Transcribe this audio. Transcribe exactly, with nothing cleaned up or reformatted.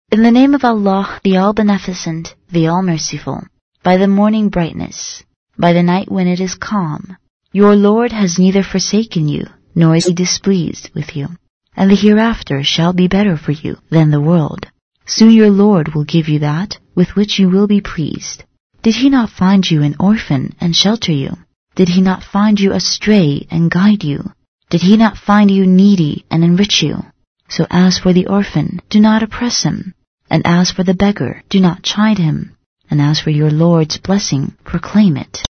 In the name of Allah, the All-Beneficent, the All-Merciful, by the morning brightness, by the night when it is calm, your Lord has neither forsaken you, nor is he displeased with you, and the hereafter shall be better for you than the world. Soon your Lord will give you that with which you will be pleased. Did he not find you an orphan and shelter you? Did he not find you astray and guide you? Did he not find you needy and enrich you? So as for the orphan, do not oppress him. And as for the beggar, do not chide him. And as for your Lord's blessing, proclaim it.